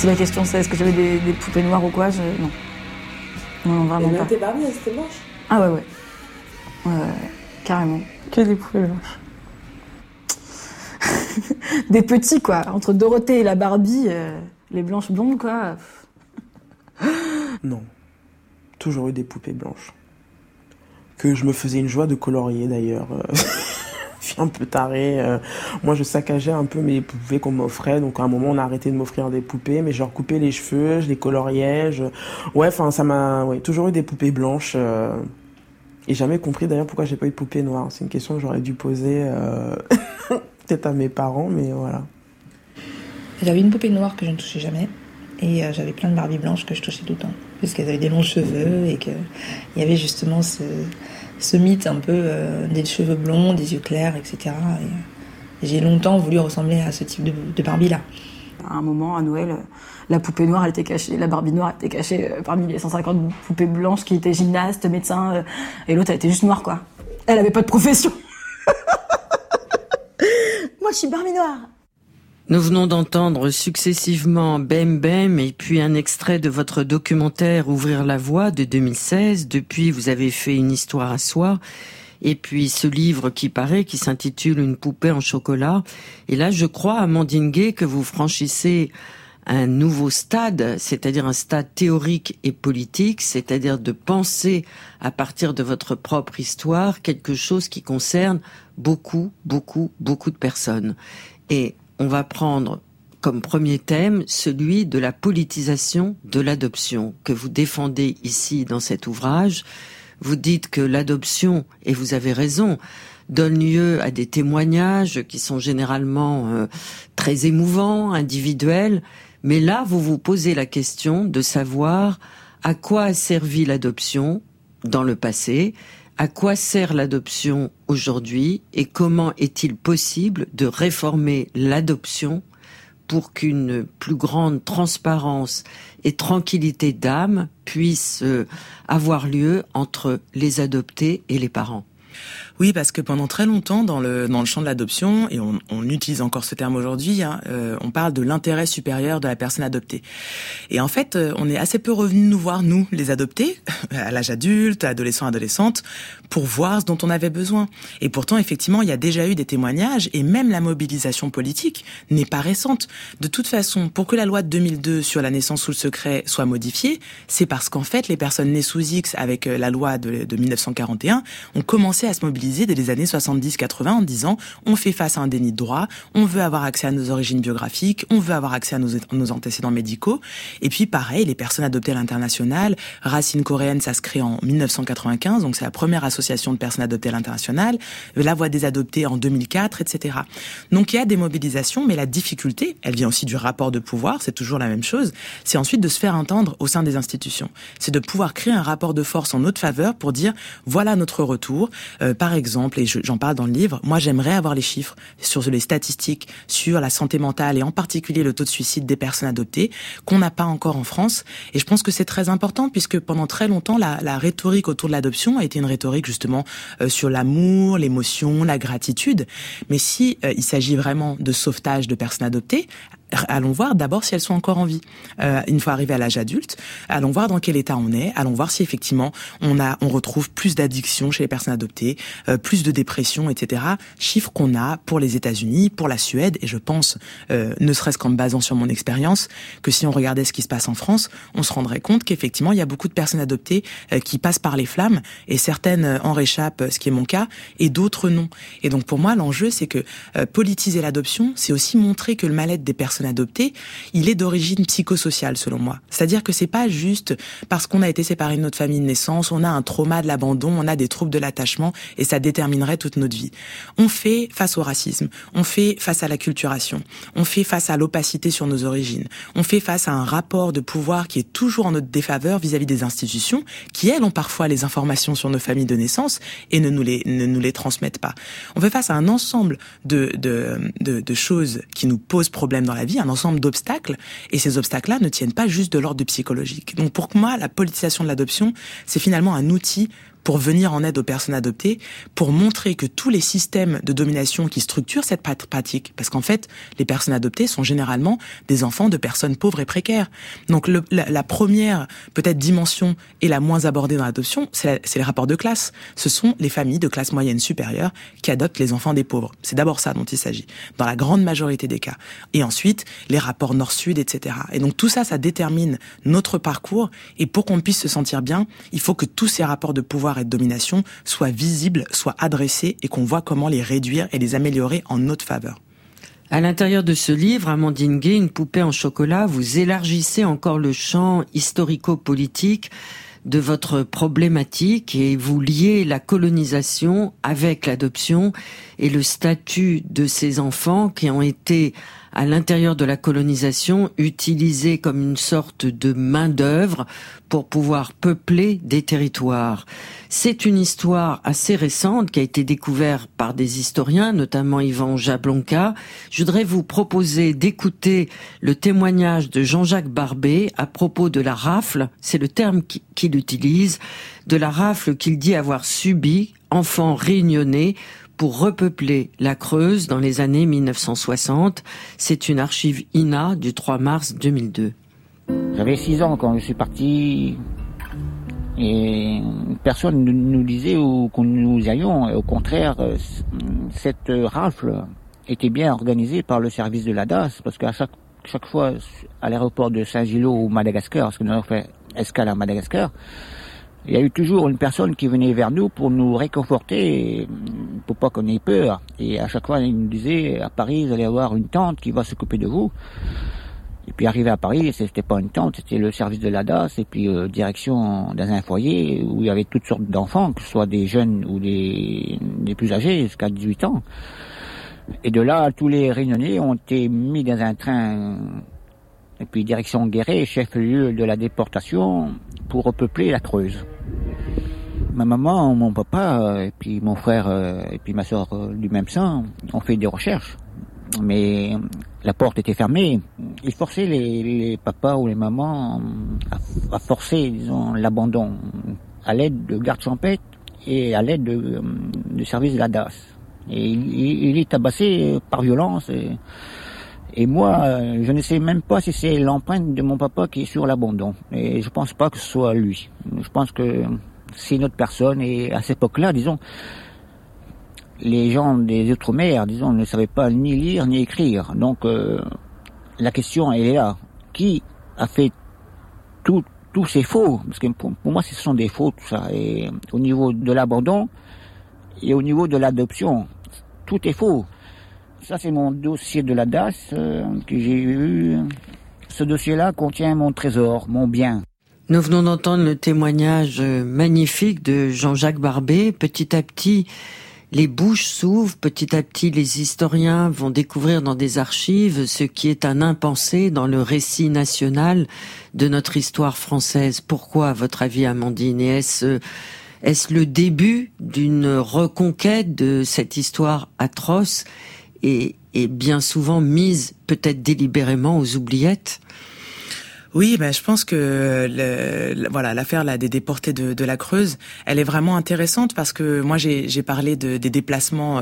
Si la question c'est est-ce que j'avais des poupées noires ou quoi, non, vraiment pas. Tes Barbie, elles étaient blanches? Ah ouais, carrément. Que des poupées blanches. Des petits, quoi. Entre Dorothée et la Barbie, les blanches blondes, quoi. Non. Toujours eu des poupées blanches. Que je me faisais une joie de colorier, d'ailleurs. Un peu taré. Moi, je saccageais un peu mes poupées qu'on m'offrait. Donc, à un moment, on a arrêté de m'offrir des poupées. Mais je leur coupais les cheveux, je les coloriais. Ouais, enfin, ça m'a... Ouais, toujours eu des poupées blanches. Et jamais compris, d'ailleurs, pourquoi j'ai pas eu de poupées noires. C'est une question que j'aurais dû poser... peut-être à mes parents, mais voilà. J'avais une poupée noire que je ne touchais jamais, et j'avais plein de Barbie blanches que je touchais tout le temps, parce qu'elles avaient des longs cheveux, et qu'il y avait justement ce mythe un peu des cheveux blonds, des yeux clairs, etc. Et j'ai longtemps voulu ressembler à ce type de Barbie-là. À un moment, à Noël, la poupée noire, elle était cachée, la Barbie noire était cachée parmi les 150 poupées blanches qui étaient gymnastes, médecins, et l'autre, elle était juste noire, quoi. Elle avait pas de profession. Moi, je suis Barbie noire. Nous venons d'entendre successivement Bem Bem et puis un extrait de votre documentaire Ouvrir la voie de 2016. Depuis, vous avez fait Une histoire à soi. Et puis ce livre qui paraît, qui s'intitule Une poupée en chocolat. Et là, je crois, Amandine Gay, que vous franchissez un nouveau stade, c'est-à-dire un stade théorique et politique, c'est-à-dire de penser à partir de votre propre histoire quelque chose qui concerne beaucoup de personnes. Et on va prendre comme premier thème celui de la politisation de l'adoption que vous défendez ici dans cet ouvrage. Vous dites que l'adoption, et vous avez raison, donne lieu à des témoignages qui sont généralement très émouvants, individuels, mais là, vous vous posez la question de savoir à quoi a servi l'adoption dans le passé, à quoi sert l'adoption aujourd'hui et comment est-il possible de réformer l'adoption pour qu'une plus grande transparence et tranquillité d'âme puisse avoir lieu entre les adoptés et les parents. Oui, parce que pendant très longtemps, dans le champ de l'adoption, et on utilise encore ce terme aujourd'hui, on parle de l'intérêt supérieur de la personne adoptée. Et en fait, on est assez peu revenus nous voir, nous, les adoptés, à l'âge adulte, adolescents, adolescentes, pour voir ce dont on avait besoin. Et pourtant, effectivement, il y a déjà eu des témoignages, et même la mobilisation politique n'est pas récente. De toute façon, pour que la loi de 2002 sur la naissance sous le secret soit modifiée, c'est parce qu'en fait, les personnes nées sous X, avec la loi de 1941, ont commencé à se mobiliser dès les années 70-80 en disant on fait face à un déni de droit, on veut avoir accès à nos origines biographiques, on veut avoir accès à nos antécédents médicaux. Et puis pareil, les personnes adoptées à l'international, Racine coréenne, ça se crée en 1995, donc c'est la première association de personnes adoptées à l'international, la Voix des adoptés en 2004, etc. Donc il y a des mobilisations, mais la difficulté, elle vient aussi du rapport de pouvoir, c'est toujours la même chose, c'est ensuite de se faire entendre au sein des institutions. C'est de pouvoir créer un rapport de force en notre faveur pour dire voilà notre retour. Par exemple, et j'en parle dans le livre, moi j'aimerais avoir les chiffres sur les statistiques, sur la santé mentale et en particulier le taux de suicide des personnes adoptées qu'on n'a pas encore en France. Et je pense que c'est très important puisque pendant très longtemps, la rhétorique autour de l'adoption a été une rhétorique justement sur l'amour, l'émotion, la gratitude. Mais si il s'agit vraiment de sauvetage de personnes adoptées, allons voir d'abord si elles sont encore en vie. Une fois arrivées à l'âge adulte, allons voir dans quel état on est, allons voir si effectivement on retrouve plus d'addiction chez les personnes adoptées, plus de dépression, etc. Chiffres qu'on a pour les États-Unis, pour la Suède, et je pense, ne serait-ce qu'en me basant sur mon expérience, que si on regardait ce qui se passe en France, on se rendrait compte qu'effectivement il y a beaucoup de personnes adoptées qui passent par les flammes, et certaines en réchappent, ce qui est mon cas, et d'autres non. Et donc pour moi l'enjeu c'est que politiser l'adoption, c'est aussi montrer que le mal-être des personnes adoptées, il est d'origine psychosociale selon moi. C'est-à-dire que c'est pas juste parce qu'on a été séparé de notre famille de naissance, on a un trauma de l'abandon, on a des troubles de l'attachement et ça déterminerait toute notre vie. On fait face au racisme, on fait face à l'acculturation, on fait face à l'opacité sur nos origines, on fait face à un rapport de pouvoir qui est toujours en notre défaveur vis-à-vis des institutions qui, elles, ont parfois les informations sur nos familles de naissance et ne nous les transmettent pas. On fait face à un ensemble de choses qui nous posent problème dans la vie, un ensemble d'obstacles, et ces obstacles-là ne tiennent pas juste de l'ordre du psychologique. Donc pour moi, la politisation de l'adoption, c'est finalement un outil pour venir en aide aux personnes adoptées, pour montrer que tous les systèmes de domination qui structurent cette pratique, parce qu'en fait, les personnes adoptées sont généralement des enfants de personnes pauvres et précaires. Donc la première peut-être dimension et la moins abordée dans l'adoption, c'est les rapports de classe. Ce sont les familles de classe moyenne supérieure qui adoptent les enfants des pauvres. C'est d'abord ça dont il s'agit, dans la grande majorité des cas. Et ensuite, les rapports nord-sud, etc. Et donc tout ça, ça détermine notre parcours. Et pour qu'on puisse se sentir bien, il faut que tous ces rapports de pouvoir et de domination soient visibles, soient adressés et qu'on voit comment les réduire et les améliorer en notre faveur. À l'intérieur de ce livre, Amandine Gay, Une poupée en chocolat, vous élargissez encore le champ historico-politique de votre problématique et vous liez la colonisation avec l'adoption et le statut de ces enfants qui ont été à l'intérieur de la colonisation utilisés comme une sorte de main-d'œuvre pour pouvoir peupler des territoires. C'est une histoire assez récente qui a été découverte par des historiens, notamment Yvan Jablonka. Je voudrais vous proposer d'écouter le témoignage de Jean-Jacques Barbé à propos de la rafle, c'est le terme qu'il utilise, de la rafle qu'il dit avoir subie, enfant réunionnais, pour repeupler la Creuse dans les années 1960. C'est une archive INA du 3 mars 2002. J'avais 6 ans quand je suis parti et personne ne nous disait où que nous allions. Au contraire, cette rafle était bien organisée par le service de la DAS parce qu'à chaque fois à l'aéroport de Saint-Gillo ou Madagascar, parce que nous avons fait escale à Madagascar, il y a eu toujours une personne qui venait vers nous pour nous réconforter, pour pas qu'on ait peur. Et à chaque fois, il nous disait, à Paris, vous allez avoir une tante qui va s'occuper de vous. Et puis arrivé à Paris, c'était pas une tante, c'était le service de la DAS, et puis direction dans un foyer où il y avait toutes sortes d'enfants, que ce soit des jeunes ou des plus âgés, jusqu'à 18 ans. Et de là, tous les Réunionnais ont été mis dans un train, et puis direction Guéret, chef-lieu de la déportation, pour repeupler la Creuse. Ma maman, mon papa, et puis mon frère, et puis ma soeur du même sang, ont fait des recherches. Mais la porte était fermée. Ils forçaient les papas ou les mamans à forcer, disons, l'abandon à l'aide de gardes champêtres et à l'aide du service de la DAS. Et il est tabassé par violence. Et moi, je ne sais même pas si c'est l'empreinte de mon papa qui est sur l'abandon. Et je pense pas que ce soit lui. Je pense que c'est une autre personne. Et à cette époque-là, disons, les gens des Outre-mer, disons, ne savaient pas ni lire ni écrire. Donc, la question, elle est là. Qui a fait tous ces faux? Parce que pour moi, ce sont des faux, tout ça. Et au niveau de l'abandon et au niveau de l'adoption, tout est faux. Ça, c'est mon dossier de la DAS que j'ai eu. Ce dossier-là contient mon trésor, mon bien. Nous venons d'entendre le témoignage magnifique de Jean-Jacques Barbé. Petit à petit, les bouches s'ouvrent. Petit à petit, les historiens vont découvrir dans des archives ce qui est un impensé dans le récit national de notre histoire française. Pourquoi, à votre avis, Amandine? Et est-ce le début d'une reconquête de cette histoire atroce et bien souvent mise peut-être délibérément aux oubliettes? Oui, je pense que l'affaire là des déportés de la Creuse, elle est vraiment intéressante parce que moi j'ai parlé des déplacements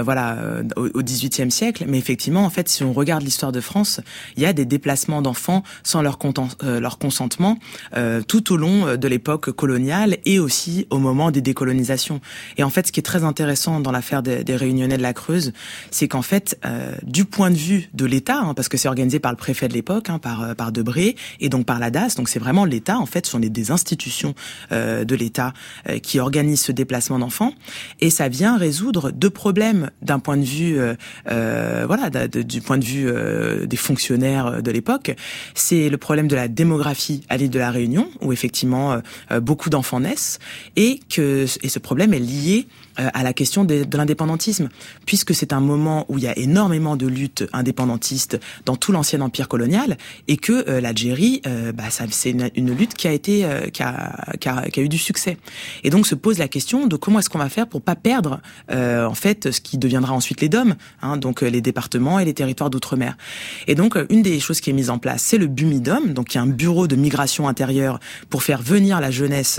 au XVIIIe siècle, mais effectivement en fait si on regarde l'histoire de France, il y a des déplacements d'enfants sans leur consentement tout au long de l'époque coloniale et aussi au moment des décolonisations. Et en fait ce qui est très intéressant dans l'affaire des Réunionnais de la Creuse, c'est qu'en fait du point de vue de l'État, parce que c'est organisé par le préfet de l'époque, par Debré, et donc par la DAS, donc c'est vraiment l'État, en fait, ce sont des institutions de l'État qui organisent ce déplacement d'enfants, et ça vient résoudre deux problèmes d'un point de vue, du point de vue des fonctionnaires de l'époque. C'est le problème de la démographie à l'île de la Réunion, où effectivement beaucoup d'enfants naissent, et ce problème est lié à la question de l'indépendantisme, puisque c'est un moment où il y a énormément de luttes indépendantistes dans tout l'ancien empire colonial, et que l'Algérie Et c'est une lutte qui a été qui a eu du succès. Et donc se pose la question de comment est-ce qu'on va faire pour pas perdre en fait ce qui deviendra ensuite les DOM, donc les départements et les territoires d'outre-mer. Et donc une des choses qui est mise en place, c'est le BUMIDOM, donc qui est un bureau de migration intérieure pour faire venir la jeunesse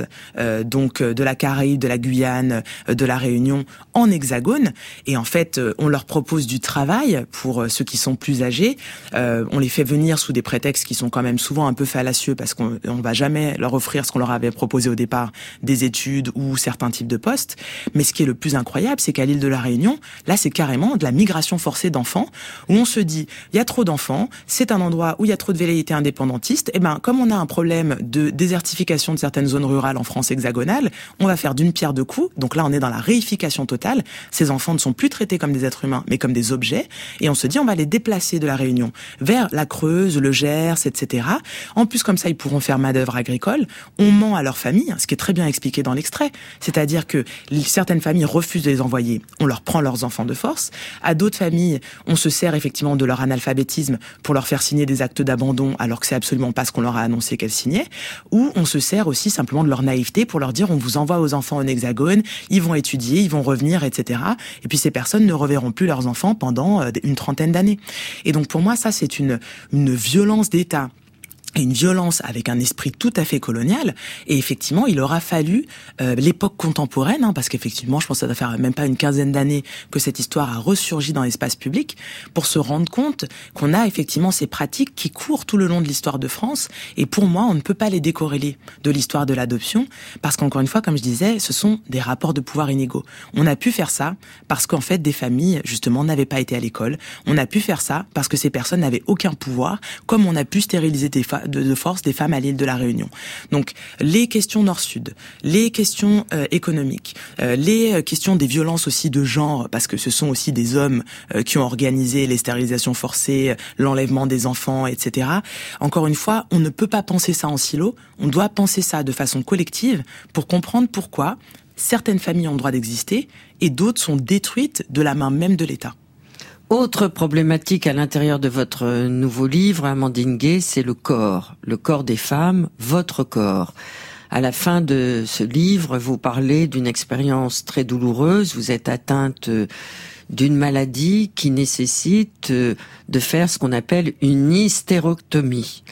de la Caraïbe, de la Guyane, de la Réunion en Hexagone. Et en fait, on leur propose du travail pour ceux qui sont plus âgés. On les fait venir sous des prétextes qui sont quand même souvent un peu fallacieux parce qu'on va jamais leur offrir ce qu'on leur avait proposé au départ, des études ou certains types de postes. Mais ce qui est le plus incroyable, c'est qu'à l'île de la Réunion, là, c'est carrément de la migration forcée d'enfants où on se dit, il y a trop d'enfants, c'est un endroit où il y a trop de velléités indépendantistes. Et comme on a un problème de désertification de certaines zones rurales en France hexagonale, on va faire d'une pierre deux coups. Donc là, on est dans la réification totale. Ces enfants ne sont plus traités comme des êtres humains, mais comme des objets. Et on se dit, on va les déplacer de la Réunion vers la Creuse, le Gers, etc. En plus, comme ça, ils pourront faire main-d'œuvre agricole. On ment à leur famille, ce qui est très bien expliqué dans l'extrait. C'est-à-dire que certaines familles refusent de les envoyer. On leur prend leurs enfants de force. À d'autres familles, on se sert effectivement de leur analphabétisme pour leur faire signer des actes d'abandon, alors que c'est absolument pas ce qu'on leur a annoncé qu'elles signaient. Ou on se sert aussi simplement de leur naïveté pour leur dire, on vous envoie aux enfants en Hexagone, ils vont étudier, ils vont revenir, etc. Et puis ces personnes ne reverront plus leurs enfants pendant une trentaine d'années. Et donc pour moi, ça, c'est une violence d'État. Et une violence avec un esprit tout à fait colonial. Et effectivement, il aura fallu l'époque contemporaine, parce qu'effectivement, je pense que ça doit faire même pas une quinzaine d'années que cette histoire a ressurgi dans l'espace public, pour se rendre compte qu'on a effectivement ces pratiques qui courent tout le long de l'histoire de France. Et pour moi, on ne peut pas les décorréler de l'histoire de l'adoption, parce qu'encore une fois, comme je disais, ce sont des rapports de pouvoir inégaux. On a pu faire ça parce qu'en fait, des familles, justement, n'avaient pas été à l'école. On a pu faire ça parce que ces personnes n'avaient aucun pouvoir, comme on a pu stériliser de force des femmes à l'île de la Réunion. Donc, les questions nord-sud, les questions économiques, les questions des violences aussi de genre, parce que ce sont aussi des hommes qui ont organisé les stérilisations forcées, l'enlèvement des enfants, etc. Encore une fois, on ne peut pas penser ça en silo, on doit penser ça de façon collective pour comprendre pourquoi certaines familles ont le droit d'exister et d'autres sont détruites de la main même de l'État. Autre problématique à l'intérieur de votre nouveau livre, Amandine Gay, c'est le corps des femmes, votre corps. À la fin de ce livre, vous parlez d'une expérience très douloureuse. Vous êtes atteinte d'une maladie qui nécessite de faire ce qu'on appelle une hystérectomie.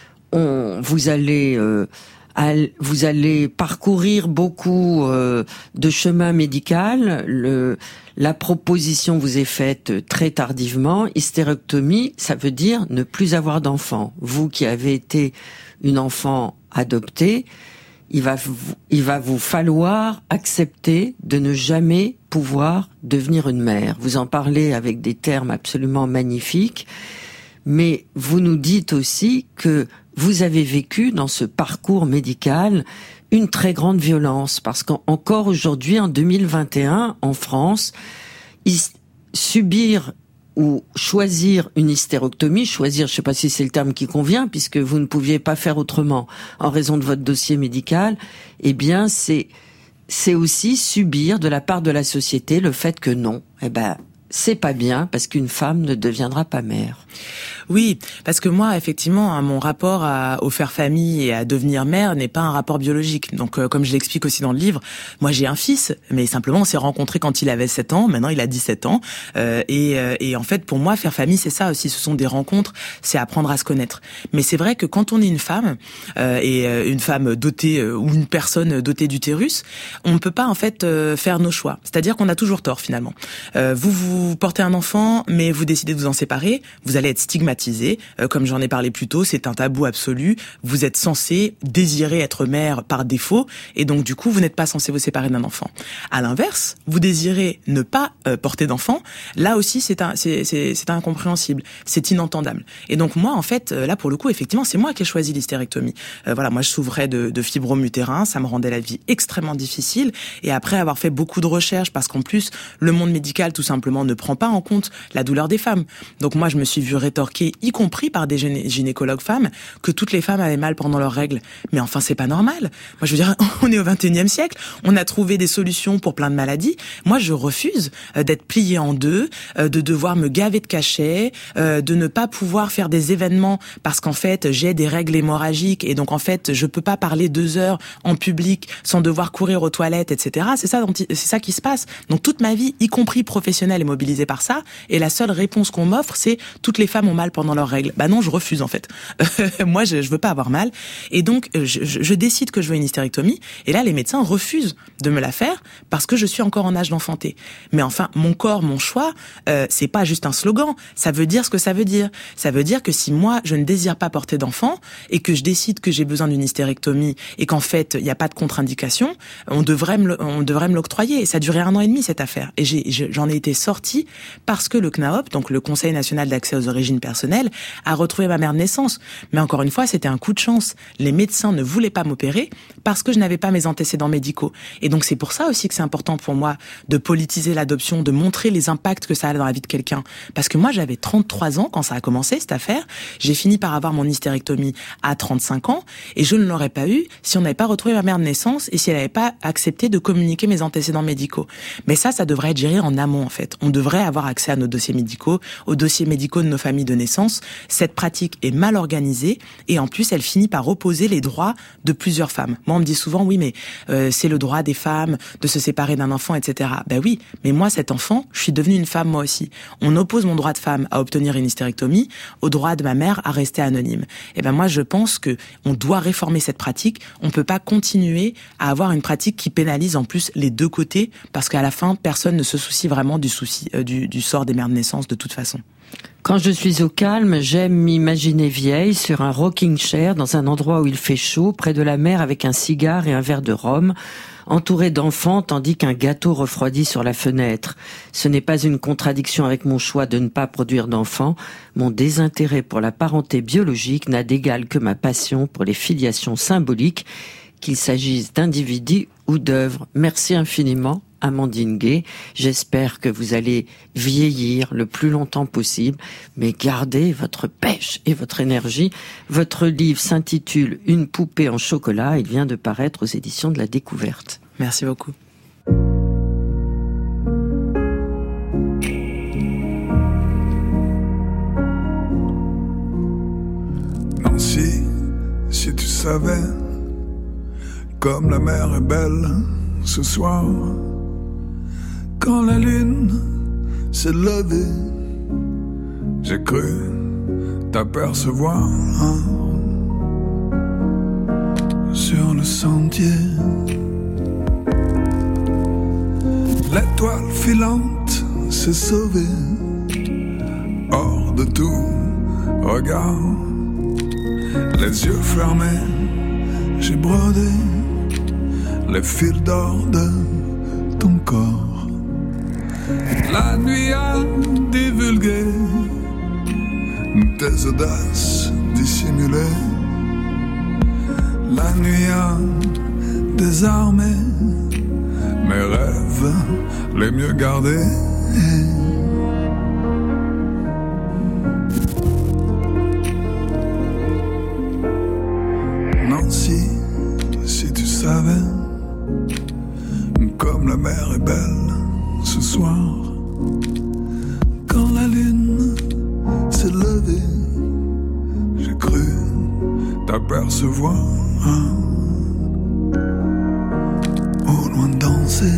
Vous allez parcourir beaucoup de chemin médical. La proposition vous est faite très tardivement. Hystérectomie, ça veut dire ne plus avoir d'enfant. Vous qui avez été une enfant adoptée, il va vous falloir accepter de ne jamais pouvoir devenir une mère. Vous en parlez avec des termes absolument magnifiques, mais vous nous dites aussi que vous avez vécu dans ce parcours médical une très grande violence, parce qu'encore aujourd'hui, en 2021, en France, subir ou choisir une hystérectomie, choisir, je ne sais pas si c'est le terme qui convient, puisque vous ne pouviez pas faire autrement en raison de votre dossier médical, eh bien, c'est aussi subir de la part de la société le fait que non, c'est pas bien parce qu'une femme ne deviendra pas mère. Oui, parce que moi, effectivement, mon rapport au faire famille et à devenir mère n'est pas un rapport biologique. Donc, comme je l'explique aussi dans le livre, moi j'ai un fils, mais simplement on s'est rencontrés quand il avait 7 ans, maintenant il a 17 ans. Et en fait, pour moi, faire famille, c'est ça aussi, ce sont des rencontres, c'est apprendre à se connaître. Mais c'est vrai que quand on est une femme, et une femme dotée, ou une personne dotée d'utérus, on ne peut pas en fait faire nos choix. C'est-à-dire qu'on a toujours tort finalement. Vous portez un enfant, mais vous décidez de vous en séparer, vous allez être stigmatisé. Comme j'en ai parlé plus tôt, c'est un tabou absolu. Vous êtes censé désirer être mère par défaut, et donc du coup, vous n'êtes pas censé vous séparer d'un enfant. À l'inverse, vous désirez ne pas porter d'enfant. Là aussi, c'est incompréhensible, c'est inentendable. Et donc moi, en fait, là pour le coup, effectivement, c'est moi qui ai choisi l'hystérectomie. Moi, je souffrais de fibromes utérins, ça me rendait la vie extrêmement difficile. Et après avoir fait beaucoup de recherches, parce qu'en plus, le monde médical, tout simplement, ne prend pas en compte la douleur des femmes. Donc moi, je me suis vue rétorquer expliqué, y compris par des gynécologues femmes, que toutes les femmes avaient mal pendant leurs règles. Mais enfin, c'est pas normal. Moi, je veux dire, on est au 21e siècle. On a trouvé des solutions pour plein de maladies. Moi, je refuse d'être pliée en deux, de devoir me gaver de cachets, de ne pas pouvoir faire des événements parce qu'en fait, j'ai des règles hémorragiques et donc en fait, je peux pas parler 2 heures en public sans devoir courir aux toilettes, etc. C'est ça qui se passe. Donc toute ma vie, y compris professionnelle, est mobilisée par ça. Et la seule réponse qu'on m'offre, c'est toutes les femmes ont mal pendant leurs règles. Bah non, je refuse en fait. Moi, je veux pas avoir mal. Et donc, je décide que je veux une hystérectomie. Et là, les médecins refusent de me la faire parce que je suis encore en âge d'enfanter. Mais enfin, mon corps, mon choix, c'est pas juste un slogan. Ça veut dire ce que ça veue dire. Ça veut dire que si moi, je ne désire pas porter d'enfant et que je décide que j'ai besoin d'une hystérectomie et qu'en fait, il n'y a pas de contre-indication, on devrait me l'octroyer. Et ça a duré 1 an et demi, cette affaire. Et j'en ai été sortie parce que le CNAOP, donc le Conseil national d'accès aux origines personnelles, a retrouvé ma mère de naissance. Mais encore une fois, c'était un coup de chance. Les médecins ne voulaient pas m'opérer parce que je n'avais pas mes antécédents médicaux. Et donc c'est pour ça aussi que c'est important pour moi de politiser l'adoption, de montrer les impacts que ça a dans la vie de quelqu'un. Parce que moi, j'avais 33 ans quand ça a commencé, cette affaire. J'ai fini par avoir mon hystérectomie à 35 ans et je ne l'aurais pas eu si on n'avait pas retrouvé ma mère de naissance et si elle n'avait pas accepté de communiquer mes antécédents médicaux. Mais ça devrait être géré en amont, en fait. On devrait avoir accès à nos dossiers médicaux, aux dossiers médicaux de nos familles de naissance. Cette pratique est mal organisée et en plus, elle finit par opposer les droits de plusieurs femmes. Moi, on me dit souvent, oui, mais c'est le droit des femmes de se séparer d'un enfant, etc. Ben oui, mais moi, cet enfant, je suis devenue une femme moi aussi. On oppose mon droit de femme à obtenir une hystérectomie au droit de ma mère à rester anonyme. Et ben moi, je pense que on doit réformer cette pratique. On peut pas continuer à avoir une pratique qui pénalise en plus les deux côtés, parce qu'à la fin, personne ne se soucie vraiment du sort des mères de naissance de toute façon. Quand je suis au calme, j'aime m'imaginer vieille sur un rocking chair dans un endroit où il fait chaud, près de la mer avec un cigare et un verre de rhum, entourée d'enfants tandis qu'un gâteau refroidit sur la fenêtre. Ce n'est pas une contradiction avec mon choix de ne pas produire d'enfants. Mon désintérêt pour la parenté biologique n'a d'égal que ma passion pour les filiations symboliques, qu'il s'agisse d'individus ou d'œuvres. Merci infiniment, Amandine Gay. J'espère que vous allez vieillir le plus longtemps possible, mais gardez votre pêche et votre énergie. Votre livre s'intitule « Une poupée en chocolat ». Il vient de paraître aux éditions de La Découverte. Merci beaucoup. Nancy, si tu savais comme la mer est belle ce soir, quand la lune s'est levée, j'ai cru t'apercevoir sur le sentier. L'étoile filante s'est sauvée hors de tout regard. Les yeux fermés, j'ai brodé les fils d'or de ton corps. La nuit a divulgué tes audaces dissimulées. La nuit a désarmé mes rêves les mieux gardés. Nancy, si tu savais comme la mer est belle ce soir, quand la lune s'est levée, j'ai cru t'apercevoir au loin danser.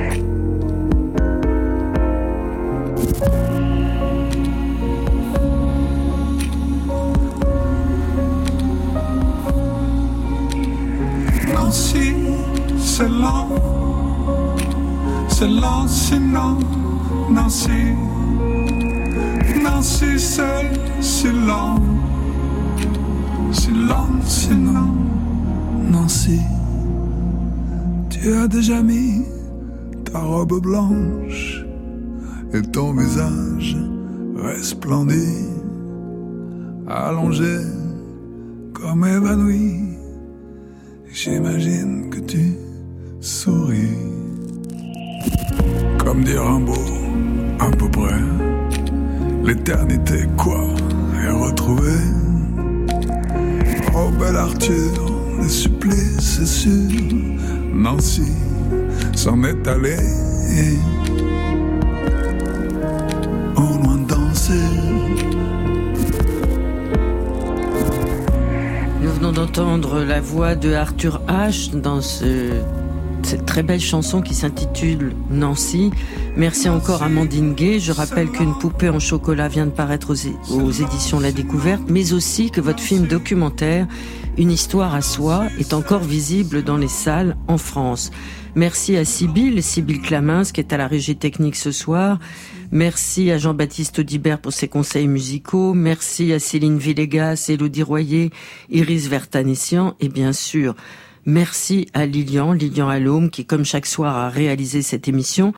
Nancy, c'est lent, sinon, Nancy, Nancy, c'est si lent, sinon, Nancy, tu as déjà mis ta robe blanche et ton visage resplendit, allongé comme évanoui. J'imagine que tu souris, comme dit Rimbaud, à peu près. L'éternité, quoi, et retrouvé. Oh bel Arthur, le supplice c'est sûr. Nancy s'en est allée. Au loin danser. Nous venons d'entendre la voix de Arthur H dans cette très belle chanson qui s'intitule Nancy. Merci encore Amandine Gay. Je rappelle qu'Une poupée en chocolat vient de paraître aux éditions La Découverte, mais aussi que votre film documentaire Une histoire à soi est encore visible dans les salles en France. Merci à Sybille Clamins qui est à la régie technique ce soir. Merci à Jean-Baptiste Audibert pour ses conseils musicaux. Merci à Céline Villegas, Élodie Royer, Iris Vertanessian et bien sûr, merci à Lilian Allôme qui, comme chaque soir, a réalisé cette émission.